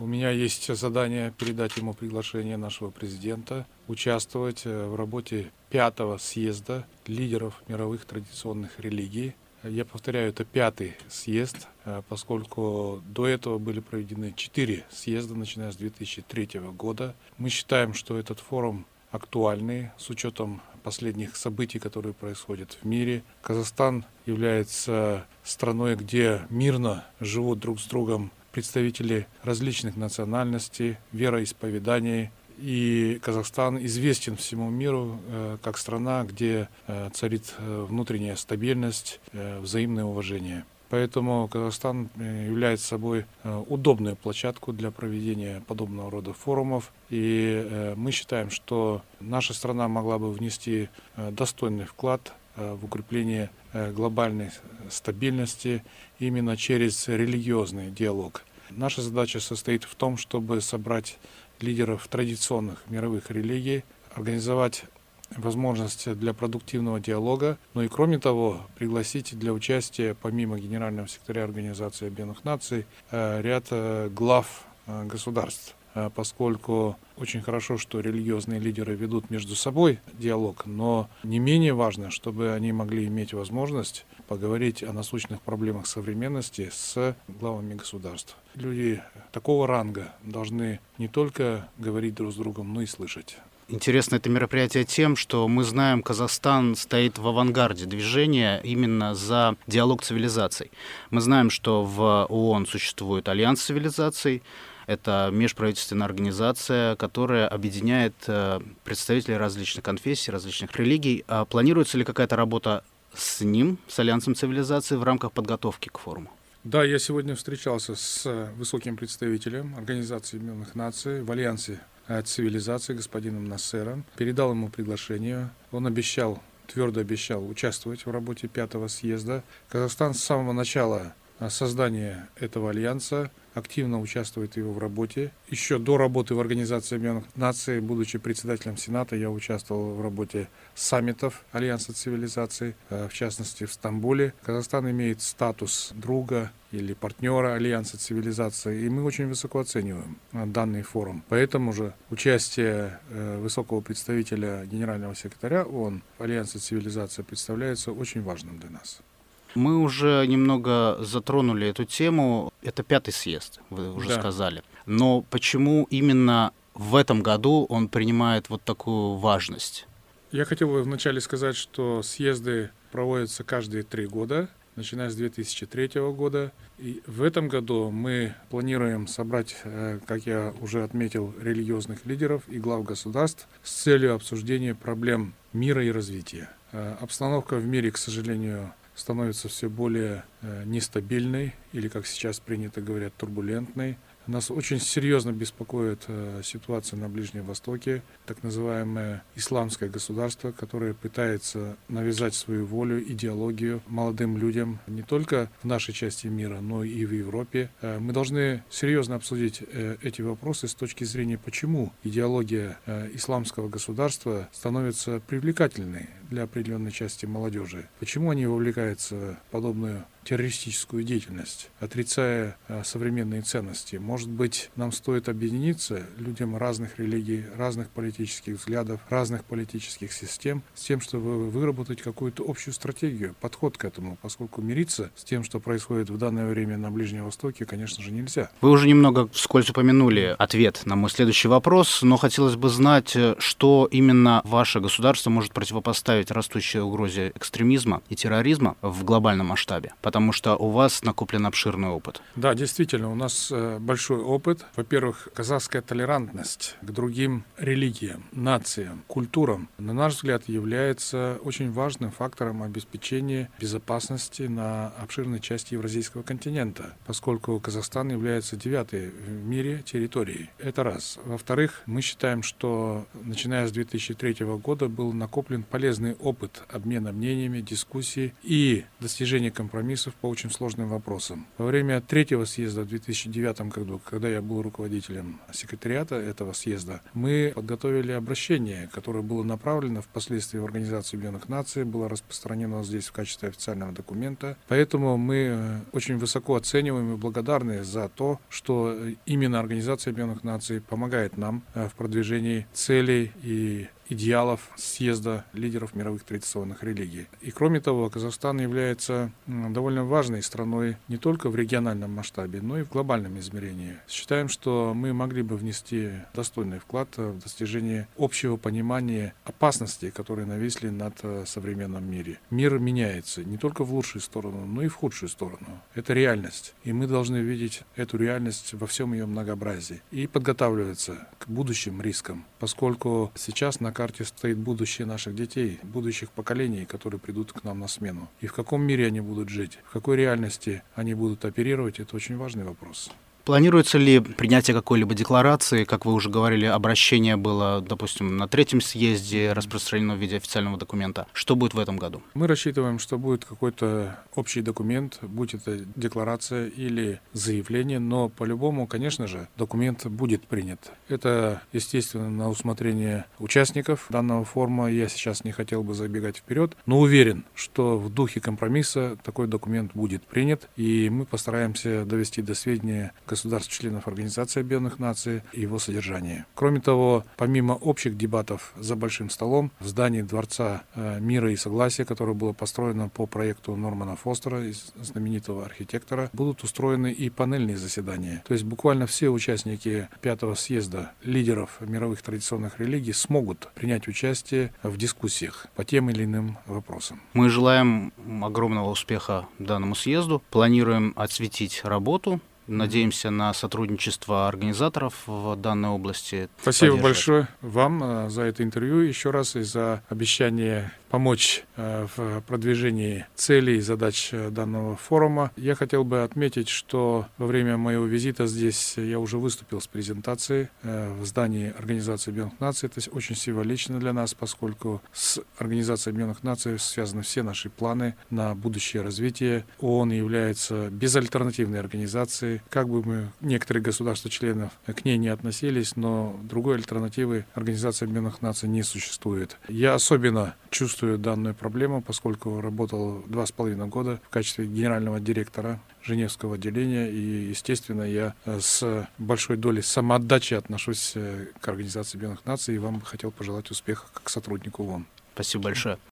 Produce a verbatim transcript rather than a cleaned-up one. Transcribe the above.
У меня есть задание передать ему приглашение нашего президента участвовать в работе пятого съезда лидеров мировых традиционных религий. Я повторяю, это пятый съезд, поскольку до этого были проведены четыре съезда, начиная с две тысячи третьего года. Мы считаем, что этот форум актуальный с учетом последних событий, которые происходят в мире. Казахстан является страной, где мирно живут друг с другом представители различных национальностей, вероисповеданий. И Казахстан известен всему миру э, как страна, где э, царит э, внутренняя стабильность, э, взаимное уважение. Поэтому Казахстан является собой э, удобную площадку для проведения подобного рода форумов. И э, мы считаем, что наша страна могла бы внести э, достойный вклад э, в укрепление э, глобальной стабильности именно через религиозный диалог. Наша задача состоит в том, чтобы собрать лидеров традиционных мировых религий, организовать возможность для продуктивного диалога, но и кроме того пригласить для участия, помимо Генерального секретаря Организации Объединенных Наций, ряд глав государств, поскольку очень хорошо, что религиозные лидеры ведут между собой диалог, но не менее важно, чтобы они могли иметь возможность поговорить о насущных проблемах современности с главами государств. Люди такого ранга должны не только говорить друг с другом, но и слышать. Интересно это мероприятие тем, что мы знаем, Казахстан стоит в авангарде движения именно за диалог цивилизаций. Мы знаем, что в ООН существует Альянс цивилизаций. Это межправительственная организация, которая объединяет представителей различных конфессий, различных религий. А планируется ли какая-то работа с ним, с Альянсом цивилизаций, в рамках подготовки к форуму? Да, я сегодня встречался с высоким представителем Организации Объединенных Наций в Альянсе цивилизации господином Нассером. Передал ему приглашение. Он обещал, твердо обещал участвовать в работе пятого съезда. Казахстан с самого начала создания этого альянса активно участвует в его работе. Еще до работы в Организации Объединенных Наций, будучи председателем Сената, я участвовал в работе саммитов Альянса цивилизаций, в частности в Стамбуле. Казахстан имеет статус друга или партнера Альянса цивилизаций, и мы очень высоко оцениваем данный форум. Поэтому же участие высокого представителя генерального секретаря ООН в Альянсе цивилизаций представляется очень важным для нас. Мы уже немного затронули эту тему. Это пятый съезд, вы уже да. сказали. Но почему именно в этом году он принимает вот такую важность? Я хотел бы вначале сказать, что съезды проводятся каждые три года, начиная с две тысячи третьего года. И в этом году мы планируем собрать, как я уже отметил, религиозных лидеров и глав государств с целью обсуждения проблем мира и развития. Обстановка в мире, к сожалению, становится все более э, нестабильной или, как сейчас принято говорить, турбулентной. Нас очень серьезно беспокоит э, ситуация на Ближнем Востоке, так называемое исламское государство, которое пытается навязать свою волю, идеологию молодым людям не только в нашей части мира, но и в Европе. Э, мы должны серьезно обсудить э, эти вопросы с точки зрения, почему идеология э, исламского государства становится привлекательной для определенной части молодежи. Почему они вовлекаются в подобную террористическую деятельность, отрицая а, современные ценности. Может быть, нам стоит объединиться людям разных религий, разных политических взглядов, разных политических систем, с тем, чтобы выработать какую-то общую стратегию, подход к этому, поскольку мириться с тем, что происходит в данное время на Ближнем Востоке, конечно же, нельзя. Вы уже немного вскользь упомянули ответ на мой следующий вопрос, но хотелось бы знать, что именно ваше государство может противопоставить растущей угрозе экстремизма и терроризма в глобальном масштабе. Потому что у вас накоплен обширный опыт. Да, действительно, у нас большой опыт. Во-первых, казахская толерантность к другим религиям, нациям, культурам, на наш взгляд, является очень важным фактором обеспечения безопасности на обширной части Евразийского континента, поскольку Казахстан является девятой в мире территорией. Это раз. Во-вторых, мы считаем, что начиная с две тысячи третьего года был накоплен полезный опыт обмена мнениями, дискуссий и достижения компромиссов компромиссов по очень сложным вопросам. Во время третьего съезда в две тысячи девятом году, когда я был руководителем секретариата этого съезда, мы подготовили обращение, которое было направлено впоследствии в Организацию Объединенных Наций, было распространено здесь в качестве официального документа. Поэтому мы очень высоко оцениваем и благодарны за то, что именно Организация Объединенных Наций помогает нам в продвижении целей и идеалов съезда лидеров мировых традиционных религий. И кроме того, Казахстан является довольно важной страной не только в региональном масштабе, но и в глобальном измерении. Считаем, что мы могли бы внести достойный вклад в достижение общего понимания опасностей, которые нависли над современным миром. Мир меняется не только в лучшую сторону, но и в худшую сторону. Это реальность, и мы должны видеть эту реальность во всем ее многообразии и подготавливаться к будущим рискам, поскольку сейчас на карте стоит будущее наших детей, будущих поколений, которые придут к нам на смену. И в каком мире они будут жить, в какой реальности они будут оперировать, это очень важный вопрос. Планируется ли принятие какой-либо декларации? Как вы уже говорили, обращение было, допустим, на третьем съезде распространено в виде официального документа. Что будет в этом году? Мы рассчитываем, что будет какой-то общий документ, будь это декларация или заявление, но по-любому, конечно же, документ будет принят. Это, естественно, на усмотрение участников данного форума. Я сейчас не хотел бы забегать вперед, но уверен, что в духе компромисса такой документ будет принят, и мы постараемся довести до сведения государств-членов Организации Объединенных Наций и его содержание. Кроме того, помимо общих дебатов за большим столом, в здании Дворца мира и согласия, которое было построено по проекту Нормана Фостера, знаменитого архитектора, будут устроены и панельные заседания. То есть буквально все участники пятого съезда лидеров мировых традиционных религий смогут принять участие в дискуссиях по тем или иным вопросам. Мы желаем огромного успеха данному съезду, планируем осветить работу. Надеемся на сотрудничество организаторов в данной области. Спасибо большое вам за это интервью, еще раз и за обещание помочь в продвижении целей и задач данного форума. Я хотел бы отметить, что во время моего визита здесь я уже выступил с презентацией в здании Организации Объединенных Наций. Это очень символично для нас, поскольку с Организацией Объединенных Наций связаны все наши планы на будущее развитие. ООН является безальтернативной организацией. Как бы мы, некоторые государства-членов, к ней не относились, но другой альтернативы Организации Объединенных Наций не существует. Я особенно чувствую данную проблему, поскольку работал два с половиной года в качестве генерального директора Женевского отделения, и, естественно, я с большой долей самоотдачи отношусь к Организации Объединенных Наций, и вам бы хотел пожелать успеха как сотруднику ООН. Спасибо большое.